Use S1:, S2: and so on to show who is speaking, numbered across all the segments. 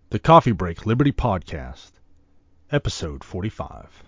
S1: The Coffee Break Liberty Podcast, Episode 45.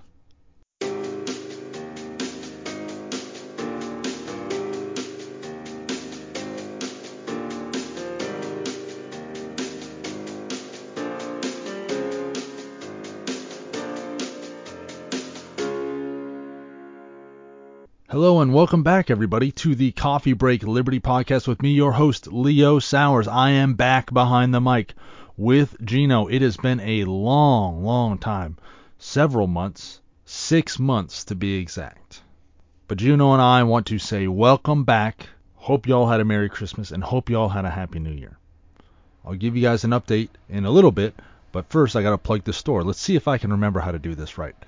S1: Hello and welcome back, everybody, to the Coffee Break Liberty Podcast with me, your host, Leo Sowers. I am back behind the mic with Gino. It has been a long time, several months, 6 months to be exact. But Gino and I want to say welcome back. Hope y'all had a Merry Christmas and hope y'all had a Happy New Year. I'll give you guys an update in a little bit, but first I gotta plug the store. Let's see if I can remember how to do this right.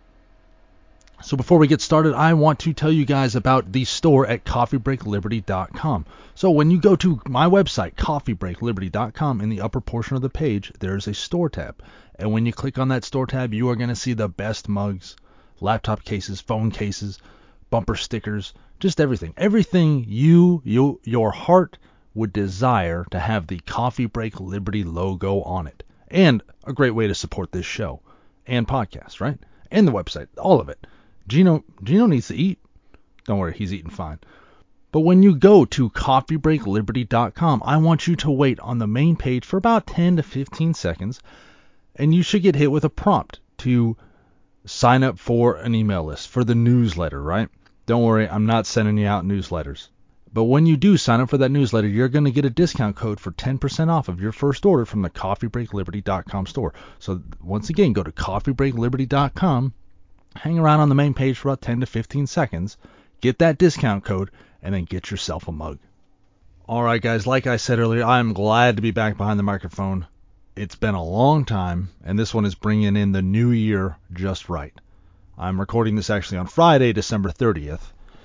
S1: So before we get started, I want to tell you guys about the store at coffeebreakliberty.com. So when you go to my website, coffeebreakliberty.com, in the upper portion of the page, there's a store tab. And when you click on that store tab, you are going to see the best mugs, laptop cases, phone cases, bumper stickers, just everything. Everything your heart would desire to have the Coffee Break Liberty logo on it. And a great way to support this show and podcast, right? And the website, all of it. Gino needs to eat. Don't worry, he's eating fine. But when you go to coffeebreakliberty.com, I want you to wait on the main page for about 10 to 15 seconds, and you should get hit with a prompt to sign up for an email list, for the newsletter, right? Don't worry, I'm not sending you out newsletters. But when you do sign up for that newsletter, you're going to get a discount code for 10% off of your first order from the coffeebreakliberty.com store. So once again, go to coffeebreakliberty.com, hang around on the main page for about 10 to 15 seconds, get that discount code, and then get yourself a mug. Alright guys, like I said earlier, I'm glad to be back behind the microphone. It's been a long time, and this one is bringing in the new year just right. I'm recording this actually on Friday, December 30th.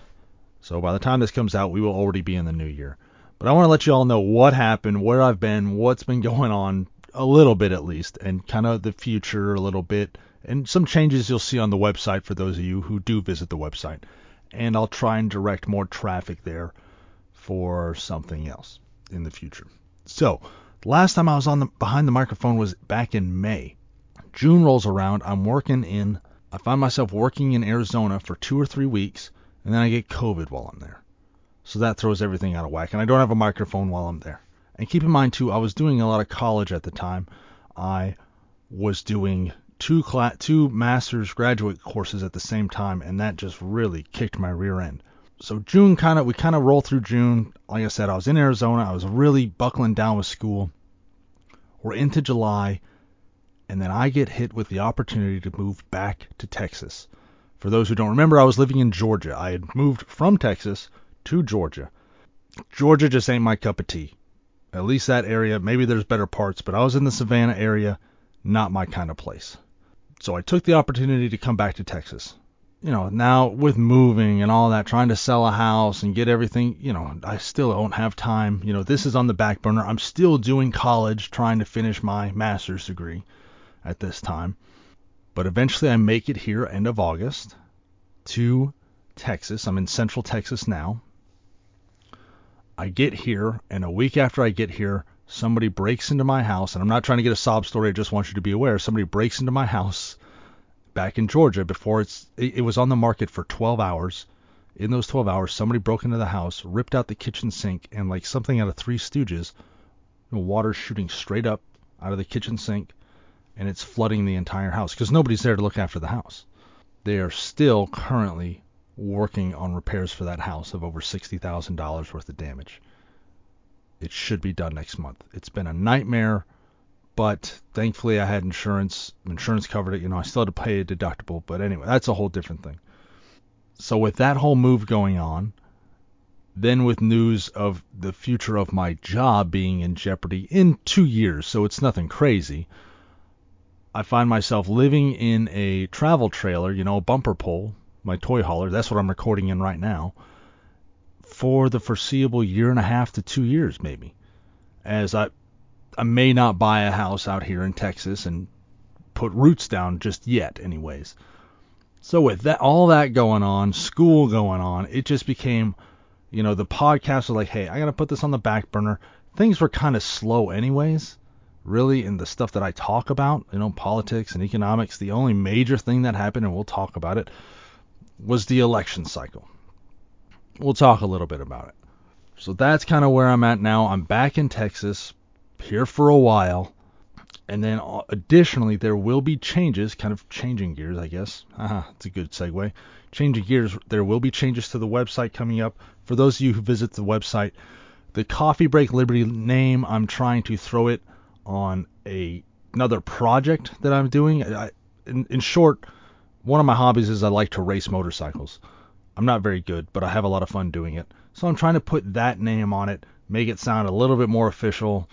S1: So by the time this comes out, we will already be in the new year. But I want to let you all know what happened, where I've been, what's been going on, a little bit at least, and kind of the future a little bit, and some changes you'll see on the website for those of you who do visit the website. And I'll try and direct more traffic there for something else in the future. So, last time I was behind the microphone was back in May. June rolls around, I find myself working in Arizona for 2 or 3 weeks, and then I get COVID while I'm there. So that throws everything out of whack, and I don't have a microphone while I'm there. And keep in mind, too, I was doing a lot of college at the time. I was doing two master's graduate courses at the same time, and that just really kicked my rear end. So we kind of roll through June. Like I said, I was in Arizona. I was really buckling down with school. We're into July, and then I get hit with the opportunity to move back to Texas. For those who don't remember, I was living in Georgia. I had moved from Texas to Georgia. Georgia just ain't my cup of tea. At least that area. Maybe there's better parts, but I was in the Savannah area. Not my kind of place. So I took the opportunity to come back to Texas. Now with moving and all that, trying to sell a house and get everything, I still don't have time. This is on the back burner. I'm still doing college, trying to finish my master's degree at this time. But eventually I make it here end of August to Texas. I'm in Central Texas now. I get here, and a week after I get here, somebody breaks into my house, and I'm not trying to get a sob story, I just want you to be aware. Somebody breaks into my house back in Georgia before it was on the market for 12 hours. In those 12 hours, somebody broke into the house, ripped out the kitchen sink, and like something out of Three Stooges, water shooting straight up out of the kitchen sink, and it's flooding the entire house because nobody's there to look after the house. They are still currently working on repairs for that house of over $60,000 worth of damage. It should be done next month. It's been a nightmare, but thankfully I had insurance. Insurance covered it. I still had to pay a deductible, but anyway, that's a whole different thing. So with that whole move going on, then with news of the future of my job being in jeopardy in 2 years, so it's nothing crazy, I find myself living in a travel trailer, a bumper pole, my toy hauler, that's what I'm recording in right now, for the foreseeable 1.5 to 2 years maybe, as I may not buy a house out here in Texas and put roots down just yet anyways. So with all that going on, school going on, it just became, the podcast was like, hey, I got to put this on the back burner. Things were kind of slow anyways. really in the stuff that I talk about, politics and economics, the only major thing that happened, and we'll talk about it, was the election cycle. We'll talk a little bit about it. So that's kind of where I'm at now. I'm back in Texas, here for a while. And then additionally, there will be changes, kind of changing gears, I guess. It's a good segue. Changing gears, there will be changes to the website coming up. For those of you who visit the website, the Coffee Break Liberty name, I'm trying to throw it on another project that I'm doing. In short, one of my hobbies is I like to race motorcycles. I'm not very good, but I have a lot of fun doing it. So I'm trying to put that name on it, make it sound a little bit more official.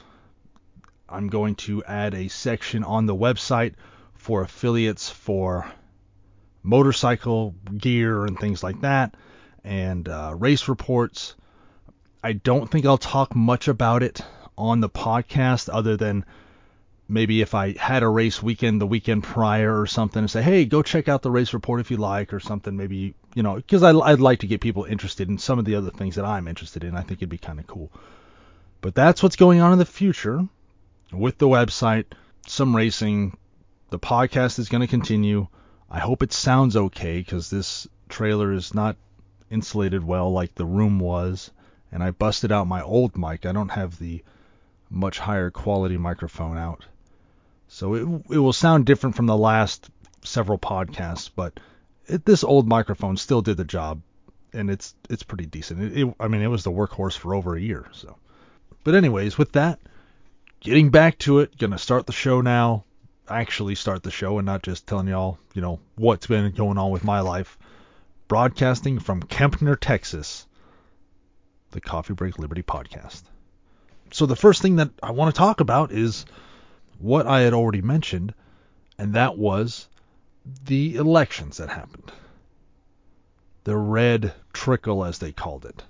S1: I'm going to add a section on the website for affiliates for motorcycle gear and things like that, and race reports. I don't think I'll talk much about it on the podcast other than maybe if I had a race weekend the weekend prior or something and say, hey, go check out the race report if you like or something, maybe, because I'd like to get people interested in some of the other things that I'm interested in. I think it'd be kind of cool. But that's what's going on in the future with the website, some racing. The podcast is going to continue. I hope it sounds okay because this trailer is not insulated well like the room was, and I busted out my old mic. I don't have the much higher quality microphone out. So it will sound different from the last several podcasts, but this old microphone still did the job, and it's pretty decent. It was the workhorse for over a year. So, but anyways, with that, getting back to it, gonna start the show now. Actually start the show and not just telling y'all, what's been going on with my life. Broadcasting from Kempner, Texas, the Coffee Break Liberty podcast. So the first thing that I want to talk about is what I had already mentioned, and that was the elections that happened. The red trickle, as they called it.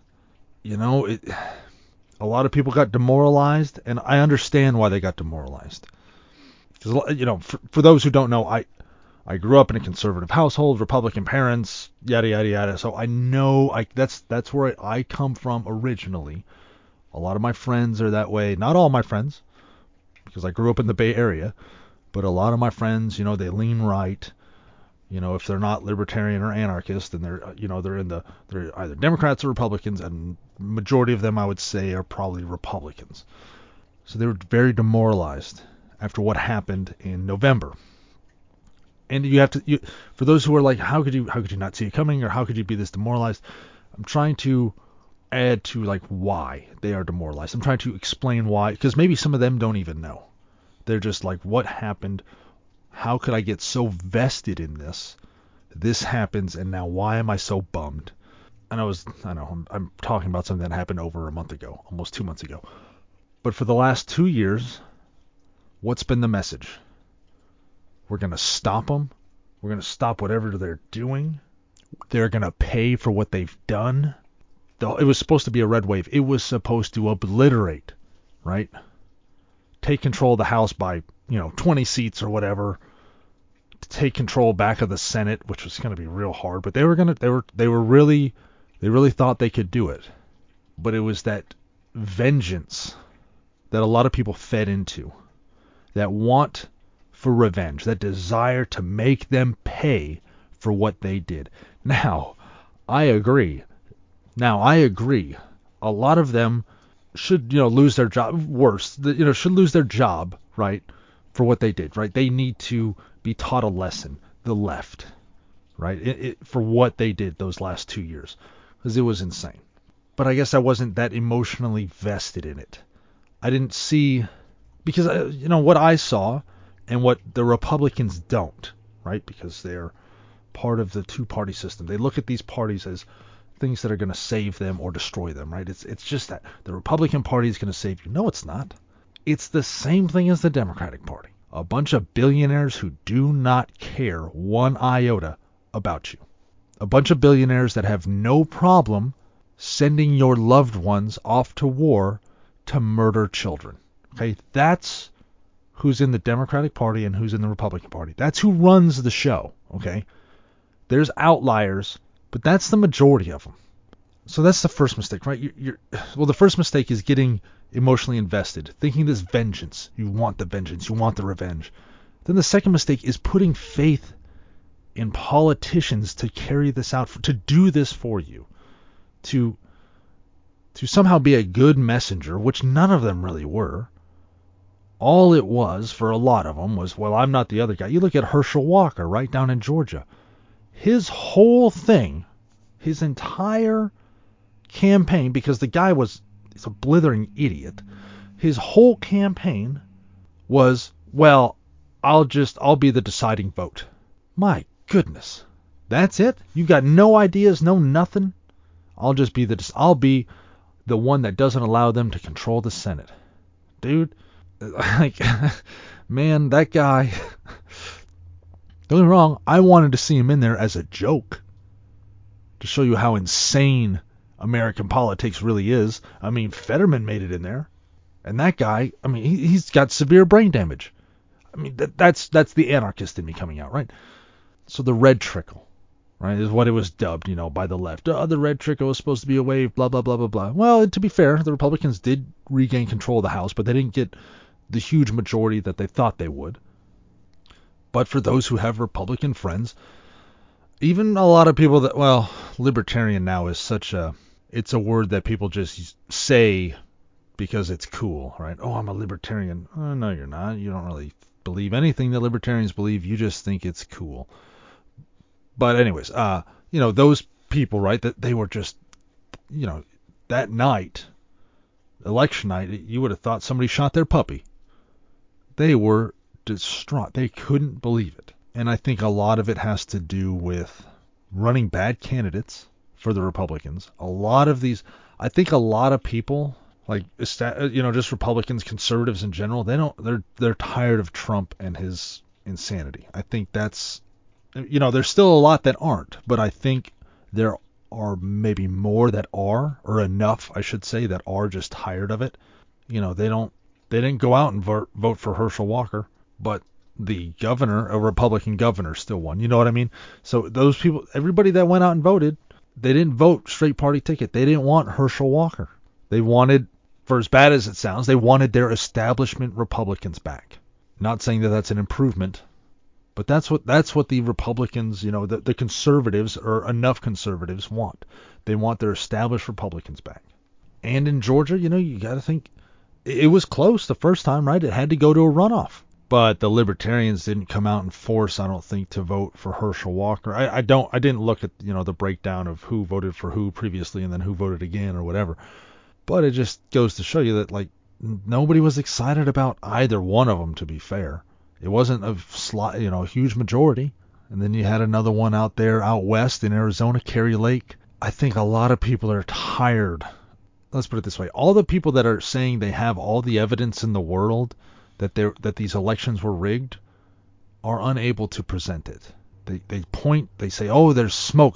S1: A lot of people got demoralized, and I understand why they got demoralized. Because, for those who don't know, I grew up in a conservative household, Republican parents, yada, yada, yada. So I know that's where I come from originally. A lot of my friends are that way. Not all my friends, because I grew up in the Bay Area, but a lot of my friends, they lean right. If they're not libertarian or anarchist, then they're either Democrats or Republicans, and majority of them, I would say, are probably Republicans. So they were very demoralized after what happened in November. And for those who are like, how could you not see it coming, or how could you be this demoralized? I'm trying to add to like why they are demoralized. I'm trying to explain why, because maybe some of them don't even know. They're just like, what happened? How could I get so vested in this? This happens, and now why am I so bummed? And I'm talking about something that happened over a month ago, almost 2 months ago. But for the last 2 years, what's been the message? We're going to stop them. We're going to stop whatever they're doing. They're going to pay for what they've done. It was supposed to be a red wave. It was supposed to obliterate, right? Take control of the House by, 20 seats or whatever. Take control back of the Senate, which was going to be real hard. But they really thought they could do it. But it was that vengeance that a lot of people fed into. That want for revenge, that desire to make them pay for what they did. Now, I agree. A lot of them should, lose their job. Worse, should lose their job, right, for what they did, right? They need to be taught a lesson, the left, right, for what they did those last 2 years, because it was insane. But I guess I wasn't that emotionally vested in it. I didn't see, because, what I saw and what the Republicans don't, right, because they're part of the two-party system. They look at these parties as things that are going to save them or destroy them, right? It's just that the Republican Party is going to save you. No, it's not. It's the same thing as the Democratic Party. A bunch of billionaires who do not care one iota about you. A bunch of billionaires that have no problem sending your loved ones off to war to murder children. Okay, that's who's in the Democratic Party and who's in the Republican Party. That's who runs the show, okay? There's outliers, but that's the majority of them. So that's the first mistake, right? Well, the first mistake is getting emotionally invested, thinking this vengeance. You want the vengeance. You want the revenge. Then the second mistake is putting faith in politicians to carry this out, to do this for you, to somehow be a good messenger, which none of them really were. All it was for a lot of them was, well, I'm not the other guy. You look at Herschel Walker right down in Georgia. His whole thing, his entire campaign, because the guy he's a blithering idiot. His whole campaign was, well, I'll be the deciding vote. My goodness. That's it? You got no ideas, no nothing? I'll be the one that doesn't allow them to control the Senate. Dude, like, man, that guy, don't get me wrong, I wanted to see him in there as a joke to show you how insane American politics really is. I mean, Fetterman made it in there. And that guy, I mean, he's got severe brain damage. I mean, that's the anarchist in me coming out, right? So the red trickle, right, is what it was dubbed, by the left. The red trickle was supposed to be a wave, blah, blah, blah, blah, blah. Well, to be fair, the Republicans did regain control of the House, but they didn't get the huge majority that they thought they would. But for those who have Republican friends, even a lot of people that, well, libertarian now is it's a word that people just say because it's cool, right? Oh, I'm a libertarian. Oh, no, you're not. You don't really believe anything that libertarians believe. You just think it's cool. But anyways, those people, right, that they were just, that night, election night, you would have thought somebody shot their puppy. They were distraught. They couldn't believe it. And I think a lot of it has to do with running bad candidates for the Republicans. I think a lot of people, like, just Republicans, conservatives in general, they're tired of Trump and his insanity. I think that's, there's still a lot that aren't, but I think there are maybe more that are, or enough, I should say, that are just tired of it. They didn't go out and vote for Herschel Walker, but the governor, a Republican governor, still won. You know what I mean? So those people, everybody that went out and voted, they didn't vote straight party ticket. They didn't want Herschel Walker. They wanted, for as bad as it sounds, they wanted their establishment Republicans back. Not saying that that's an improvement, but that's what the Republicans, the conservatives, or enough conservatives, want. They want their established Republicans back. And in Georgia, you got to think, it was close the first time, right? It had to go to a runoff. But the libertarians didn't come out in force, I don't think, to vote for Herschel Walker. I didn't look at, the breakdown of who voted for who previously and then who voted again or whatever. But it just goes to show you that, like, nobody was excited about either one of them, to be fair. It wasn't a huge majority. And then you had another one out west in Arizona, Kerry Lake. I think a lot of people are tired. Let's put it this way. All the people that are saying they have all the evidence in the world that these elections were rigged are unable to present it. They say, oh, there's smoke.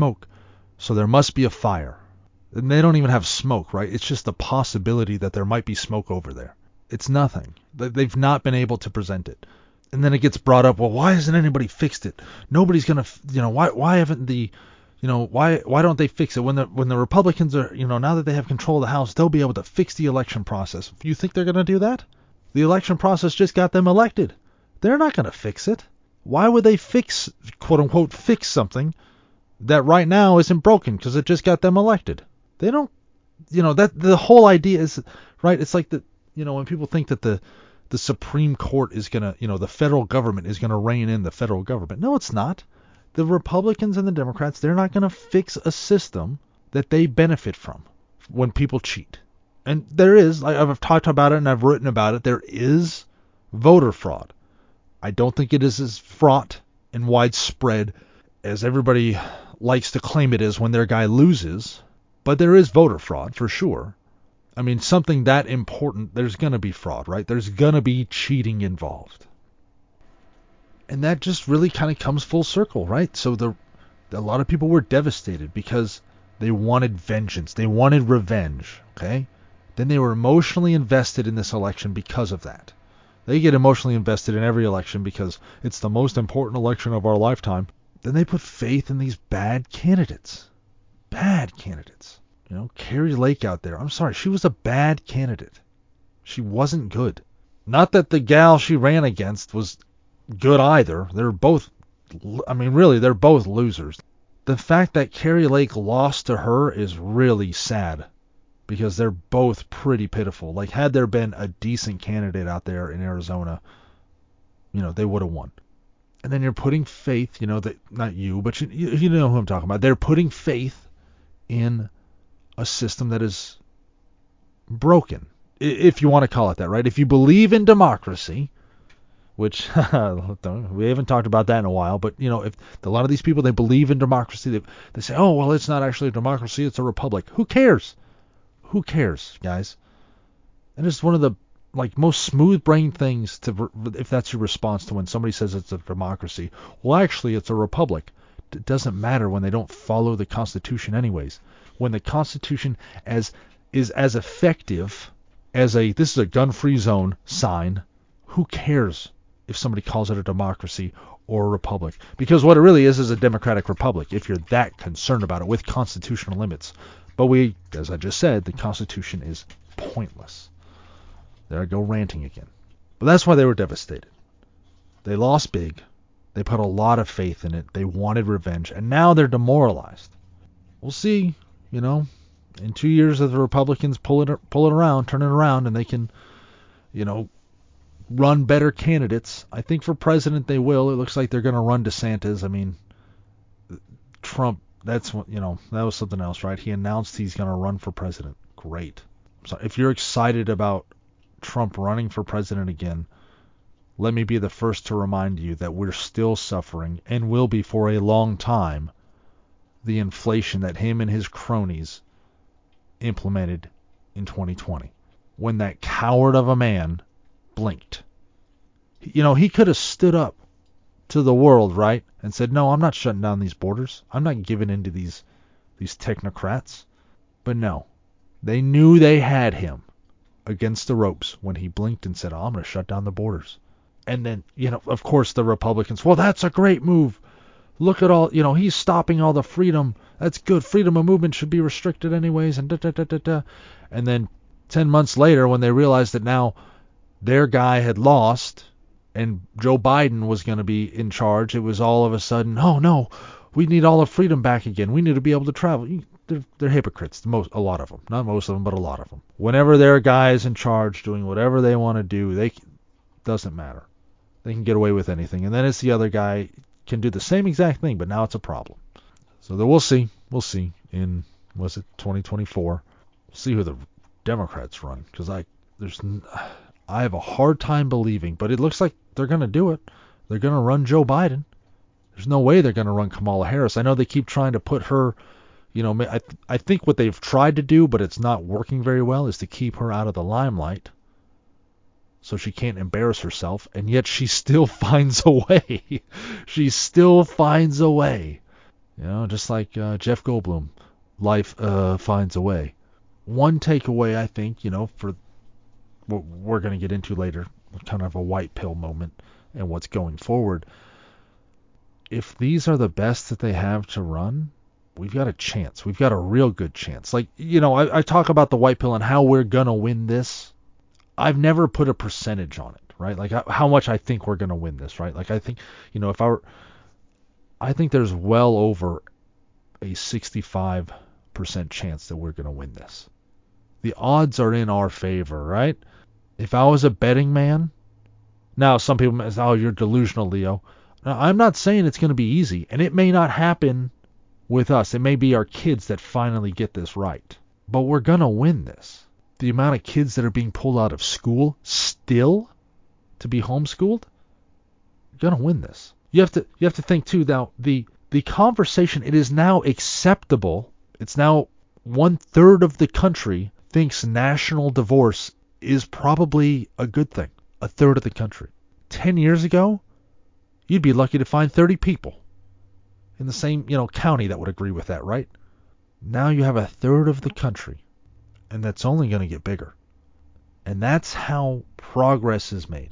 S1: So there must be a fire. And they don't even have smoke, right? It's just the possibility that there might be smoke over there. It's nothing. They've not been able to present it. And then it gets brought up, well, why hasn't anybody fixed it? Nobody's going to, why haven't the, why don't they fix it? When the Republicans are, now that they have control of the House, they'll be able to fix the election process. You think they're going to do that? The election process just got them elected. They're not going to fix it. Why would they quote unquote, fix something that right now isn't broken because it just got them elected? They don't, that the whole idea is, right, it's like when people think that the Supreme Court is going to, the federal government is going to rein in the federal government. No, it's not. The Republicans and the Democrats, they're not going to fix a system that they benefit from when people cheat. And there is, I've talked about it and I've written about it, there is voter fraud. I don't think it is as fraught and widespread as everybody likes to claim it is when their guy loses, but there is voter fraud for sure. I mean, something that important, there's going to be fraud, right? There's going to be cheating involved. And that just really kind of comes full circle, right? So a lot of people were devastated because they wanted vengeance. They wanted revenge, okay? Then they were emotionally invested in this election because of that. They get emotionally invested in every election because it's the most important election of our lifetime. Then they put faith in these bad candidates. Bad candidates. Kari Lake out there. I'm sorry, she was a bad candidate. She wasn't good. Not that the gal she ran against was good either. They're both losers. The fact that Kari Lake lost to her is really sad because they're both pretty pitiful. Like, had there been a decent candidate out there in Arizona, they would have won. And then you're putting faith, that not you, but you know who I'm talking about. They're putting faith in a system that is broken, if you want to call it that, right? If you believe in democracy, which we haven't talked about that in a while, but if a lot of these people, they believe in democracy, they say, oh, well, it's not actually a democracy, it's a republic. Who cares? Who cares, guys? And it's one of the most smooth-brained things if that's your response to when somebody says it's a democracy. Well, actually, it's a republic. It doesn't matter when they don't follow the Constitution anyways. When the Constitution is as effective as this is a gun-free zone sign, who cares if somebody calls it a democracy or a republic? Because what it really is a democratic republic if you're that concerned about it with constitutional limits. But as I just said, the Constitution is pointless. There I go ranting again. But that's why they were devastated. They lost big. They put a lot of faith in it. They wanted revenge. And now they're demoralized. We'll see, in 2 years if the Republicans pull it around, turn it around, and they can, run better candidates. I think for president they will. It looks like they're going to run DeSantis. I mean, Trump, that's what, that was something else, right? He announced he's going to run for president. Great. So if you're excited about Trump running for president again, let me be the first to remind you that we're still suffering, and will be for a long time, the inflation that him and his cronies implemented in 2020. When that coward of a man blinked. He could have stood up to the world, right, and said, no, I'm not shutting down these borders. I'm not giving in to these technocrats. But no, they knew they had him against the ropes when he blinked and said, oh, I'm going to shut down the borders. And then, of course, the Republicans, well, that's a great move. Look at all, he's stopping all the freedom. That's good. Freedom of movement should be restricted anyways. And And then 10 months later, when they realized that now their guy had lost and Joe Biden was going to be in charge, it was all of a sudden, oh, no, we need all of freedom back again. We need to be able to travel. They're hypocrites, a lot of them. Not most of them, but a lot of them. Whenever their guy is in charge doing whatever they want to do, doesn't matter. They can get away with anything. And then it's the other guy can do the same exact thing, but now it's a problem. So we'll see. We'll see in, 2024? We'll see who the Democrats run, because I have a hard time believing, but it looks like they're going to do it. They're going to run Joe Biden. There's no way they're going to run Kamala Harris. I know they keep trying to put her, I think what they've tried to do, but it's not working very well, is to keep her out of the limelight so she can't embarrass herself, and yet she still finds a way. She still finds a way. Just like Jeff Goldblum, life finds a way. One takeaway, I think, for what we're going to get into later, kind of a white pill moment and what's going forward. If these are the best that they have to run, we've got a chance. We've got a real good chance. Like, I talk about the white pill and how we're going to win this. I've never put a percentage on it, right? Like how much I think we're going to win this, right? Like I think, I think there's well over a 65% chance that we're going to win this. The odds are in our favor, right? If I was a betting man, now some people may say, oh, you're delusional, Leo. Now, I'm not saying it's going to be easy, and it may not happen with us. It may be our kids that finally get this right. But we're going to win this. The amount of kids that are being pulled out of school still to be homeschooled, you're going to win this. You have to think too now, the conversation, it is now acceptable. It's now 1/3 of the country thinks national divorce is probably a good thing. 1/3 of the country. 10 years ago, you'd be lucky to find 30 people in the same, county that would agree with that, right? Now you have 1/3 of the country, and that's only going to get bigger. And that's how progress is made.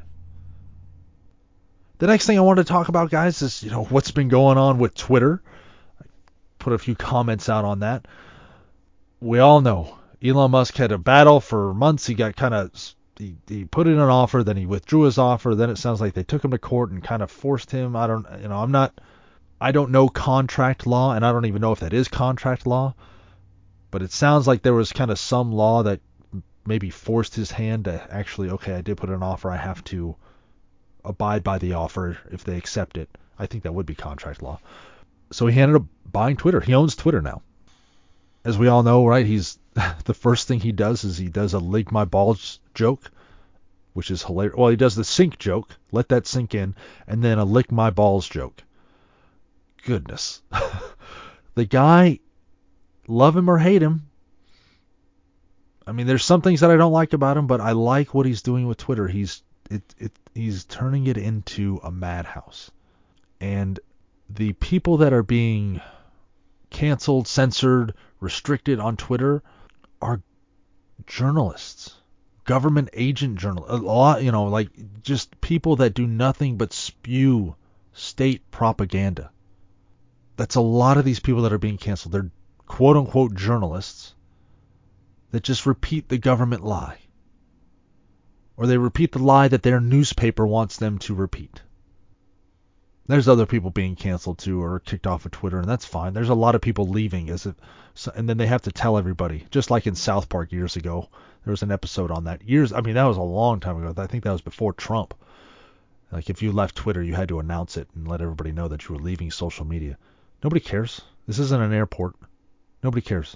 S1: The next thing I want to talk about, guys, is, what's been going on with Twitter. I put a few comments out on that. we all know Elon Musk had a battle for months. He got kind of he put in an offer, then he withdrew his offer. Then it sounds like they took him to court and kind of forced him. I don't know contract law, and I don't even know if that is contract law. But it sounds like there was kind of some law that maybe forced his hand to actually, okay, I did put in an offer. I have to abide by the offer if they accept it. I think that would be contract law. So he ended up buying Twitter. He owns Twitter now. As we all know, right, he's the first thing he does is he does a lick my balls joke, which is hilarious. Well, he does the sink joke, let that sink in, and then a lick my balls joke. Goodness. The guy, love him or hate him, I mean, there's some things that I don't like about him, but I like what he's doing with Twitter. He's turning it into a madhouse. And the people that are being canceled, censored, restricted on Twitter are journalists, government agent journalists, a lot, like just people that do nothing but spew state propaganda. That's a lot of these people that are being canceled. They're quote unquote journalists that just repeat the government lie. Or they repeat the lie that their newspaper wants them to repeat. There's other people being canceled too or kicked off of Twitter, and that's fine. There's a lot of people leaving, and then they have to tell everybody. Just like in South Park years ago, there was an episode on that. That was a long time ago. I think that was before Trump. Like if you left Twitter, you had to announce it and let everybody know that you were leaving social media. Nobody cares. This isn't an airport. Nobody cares.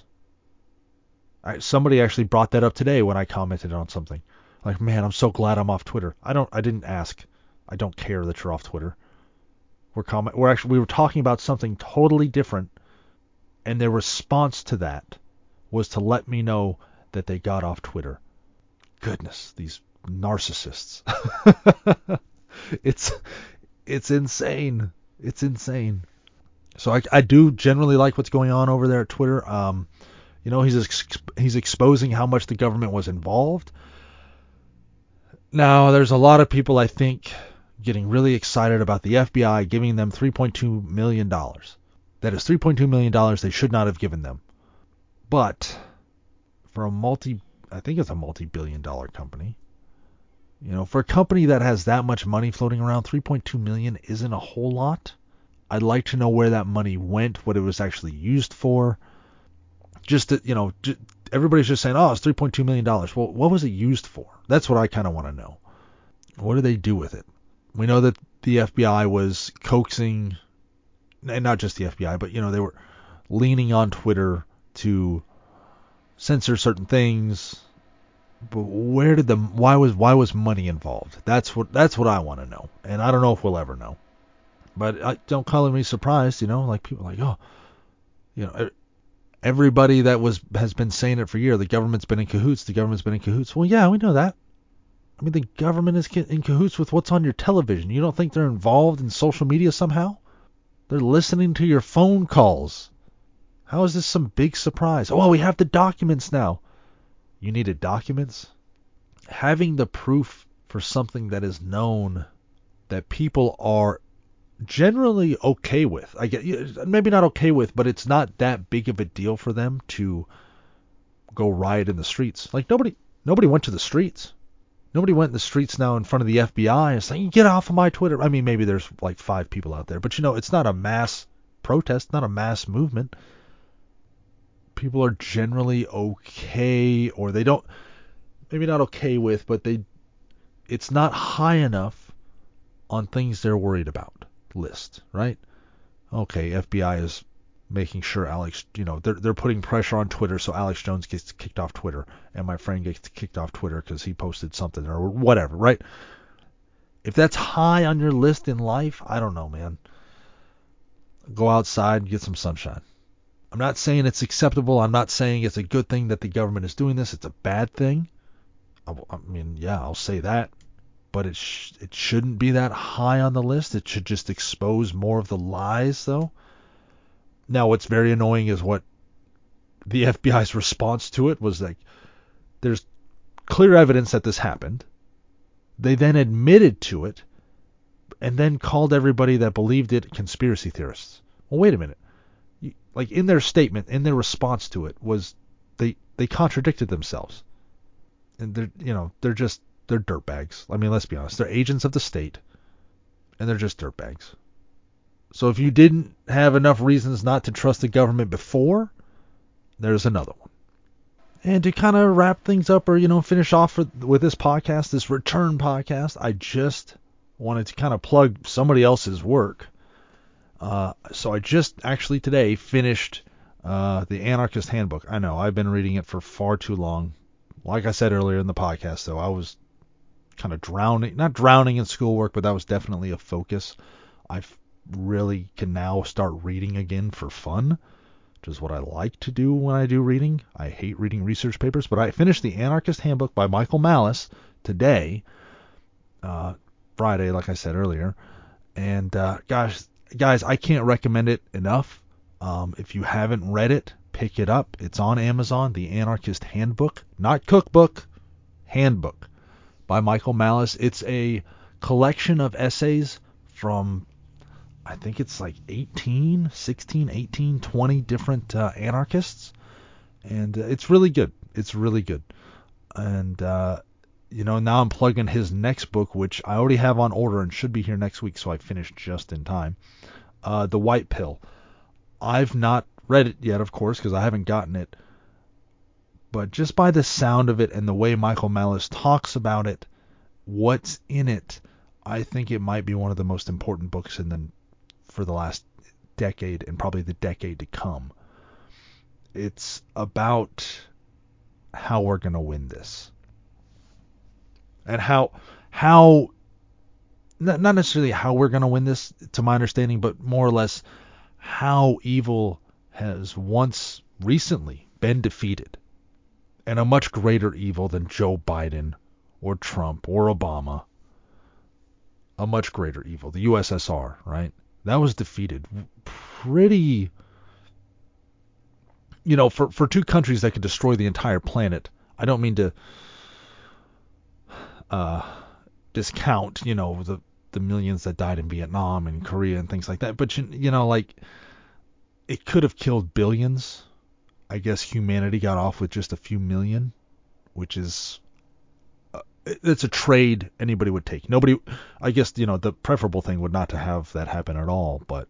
S1: Somebody actually brought that up today when I commented on something. Like, man, I'm so glad I'm off Twitter. I didn't ask. I don't care that you're off Twitter. We were talking about something totally different, and their response to that was to let me know that they got off Twitter. Goodness, these narcissists. It's insane. It's insane. So I do generally like what's going on over there at Twitter. He's exposing how much the government was involved. Now, there's a lot of people, I think, getting really excited about the FBI giving them $3.2 million. That is $3.2 million they should not have given them. But for I think it's a multi-billion dollar company. For a company that has that much money floating around, $3.2 million isn't a whole lot. I'd like to know where that money went, what it was actually used for. Everybody's just saying, oh, it's $3.2 million. Well, what was it used for? That's what I kind of want to know. What do they do with it? We know that the FBI was coaxing, and not just the FBI, but, they were leaning on Twitter to censor certain things. But why was money involved? That's what I want to know. And I don't know if we'll ever know. But don't call me surprised, like people are like, oh, everybody that has been saying it for years, the government's been in cahoots. The government's been in cahoots. Well, yeah, we know that. I mean, the government is in cahoots with what's on your television. You don't think they're involved in social media somehow? They're listening to your phone calls. How is this some big surprise? Oh, well, we have the documents now. You needed documents? Having the proof for something that is known that people are generally okay with. I get maybe not okay with, but it's not that big of a deal for them to go riot in the streets. Like nobody went to the streets. Nobody went in the streets now in front of the FBI and saying, "Get off of my Twitter." I mean, maybe there's like 5 people out there, but it's not a mass protest, not a mass movement. People are generally okay, or they don't, maybe not okay with, but it's not high enough on things they're worried about list, right? Okay, FBI is making sure they're putting pressure on Twitter so Alex Jones gets kicked off Twitter and my friend gets kicked off Twitter because he posted something or whatever, right? If that's high on your list in life, I don't know, man. Go outside and get some sunshine. I'm not saying it's acceptable. I'm not saying it's a good thing that the government is doing this. It's a bad thing. I mean, yeah, I'll say that. But it shouldn't be that high on the list. It should just expose more of the lies, though. Now, what's very annoying is what the FBI's response to it was like, there's clear evidence that this happened. They then admitted to it and then called everybody that believed it conspiracy theorists. Well, wait a minute. Like in their statement, in their response to it was they contradicted themselves. And they're dirtbags. I mean, let's be honest. They're agents of the state, and they're just dirtbags. So if you didn't have enough reasons not to trust the government before, there's another one. And to kind of wrap things up, or finish off with this podcast, this return podcast, I just wanted to kind of plug somebody else's work. So I just actually today finished the Anarchist Handbook. I know I've been reading it for far too long. Like I said earlier in the podcast, though, I was kind of not drowning in schoolwork, but that was definitely a focus. I really can now start reading again for fun, which is what I like to do when I do reading. I hate reading research papers, but I finished the Anarchist Handbook by Michael Malice today, Friday, like I said earlier. And guys, I can't recommend it enough. If you haven't read it, pick it up. It's on Amazon, the Anarchist Handbook, not cookbook, handbook by Michael Malice. It's a collection of essays from, I think it's like 16, 18, 20 different anarchists. And it's really good. It's really good. And, now I'm plugging his next book, which I already have on order and should be here next week, so I finished just in time. The White Pill. I've not read it yet, of course, because I haven't gotten it. But just by the sound of it and the way Michael Malice talks about it, what's in it, I think it might be one of the most important books for the last decade and probably the decade to come. It's about how we're going to win this. And how not necessarily how we're going to win this, to my understanding, but more or less how evil has once recently been defeated, and a much greater evil than Joe Biden or Trump or Obama. A much greater evil, the USSR, right? That was defeated pretty, for two countries that could destroy the entire planet. I don't mean to discount, the millions that died in Vietnam and Korea and things like that. But, it could have killed billions. I guess humanity got off with just a few million, which is, it's a trade anybody would take. Nobody, I guess, the preferable thing would not to have that happen at all, but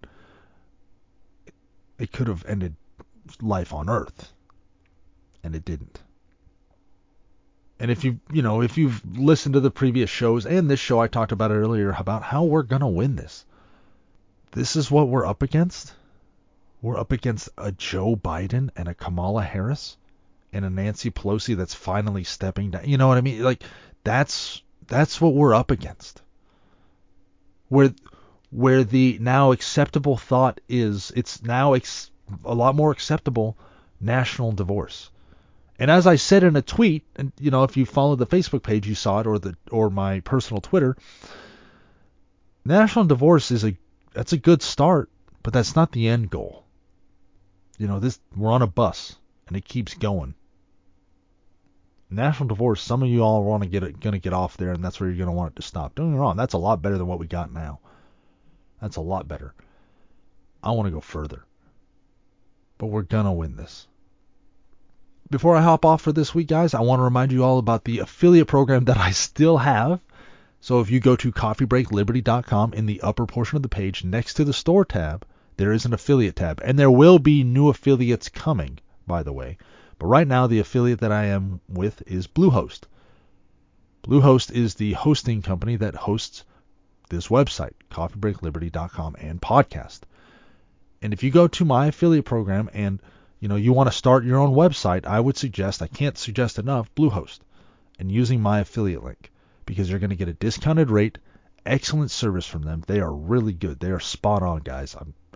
S1: it could have ended life on Earth, and it didn't. And if you've listened to the previous shows and this show, I talked about it earlier about how we're going to win this. This is what we're up against. We're up against a Joe Biden and a Kamala Harris and a Nancy Pelosi that's finally stepping down. You know what I mean? Like, that's what we're up against. Where the now acceptable thought is, it's now a lot more acceptable national divorce. And as I said in a tweet, and if you follow the Facebook page, you saw it, or my personal Twitter, national divorce that's a good start, but that's not the end goal. We're on a bus and it keeps going. National divorce, some of you all going to get off there, and that's where you're going to want it to stop. Don't get me wrong, that's a lot better than what we got now. That's a lot better. I want to go further. But we're going to win this. Before I hop off for this week, guys, I want to remind you all about the affiliate program that I still have. So if you go to coffeebreakliberty.com, in the upper portion of the page next to the store tab, there is an affiliate tab. And there will be new affiliates coming, by the way. But right now, the affiliate that I am with is Bluehost. Bluehost is the hosting company that hosts this website, coffeebreakliberty.com, and podcast. And if you go to my affiliate program and you want to start your own website, I would suggest, I can't suggest enough, Bluehost, and using my affiliate link, because you're going to get a discounted rate, excellent service from them. They are really good. They are spot on, guys.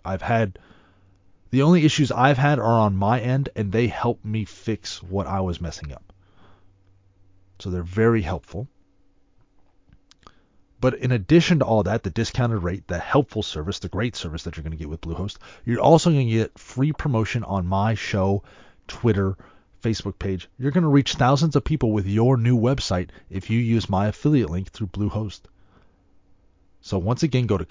S1: The only issues I've had are on my end, and they help me fix what I was messing up. So they're very helpful. But in addition to all that, the discounted rate, the helpful service, the great service that you're going to get with Bluehost, you're also going to get free promotion on my show, Twitter, Facebook page. You're going to reach thousands of people with your new website if you use my affiliate link through Bluehost. So once again, go to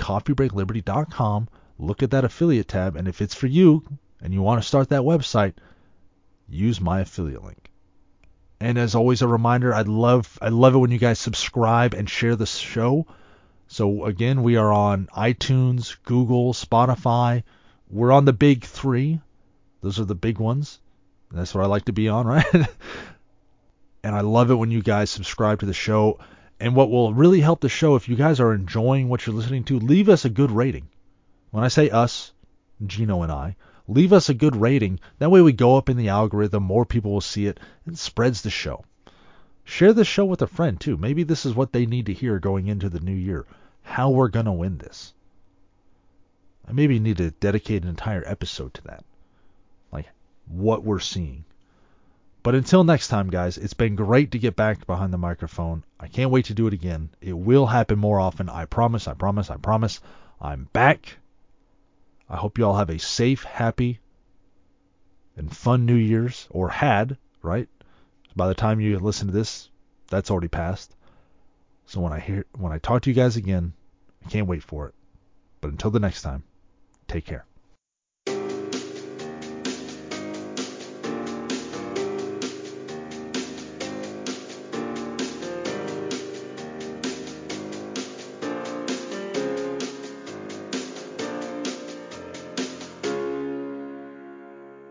S1: coffeebreakliberty.com, look at that affiliate tab, and if it's for you and you want to start that website, use my affiliate link. And as always, a reminder, I love it when you guys subscribe and share the show. So again, we are on iTunes, Google, Spotify. We're on the big three. Those are the big ones. That's what I like to be on, right? And I love it when you guys subscribe to the show. And what will really help the show, if you guys are enjoying what you're listening to, leave us a good rating. When I say us, Gino and I, leave us a good rating. That way we go up in the algorithm, more people will see it, and it spreads the show. Share the show with a friend too. Maybe this is what they need to hear going into the new year. How we're going to win this. I maybe need to dedicate an entire episode to that. Like what we're seeing. But until next time, guys, it's been great to get back behind the microphone. I can't wait to do it again. It will happen more often. I promise, I promise, I promise. I'm back. I hope you all have a safe, happy, and fun New Year's. Or had, right? By the time you listen to this, that's already passed. So when I talk to you guys again, I can't wait for it. But until the next time, take care.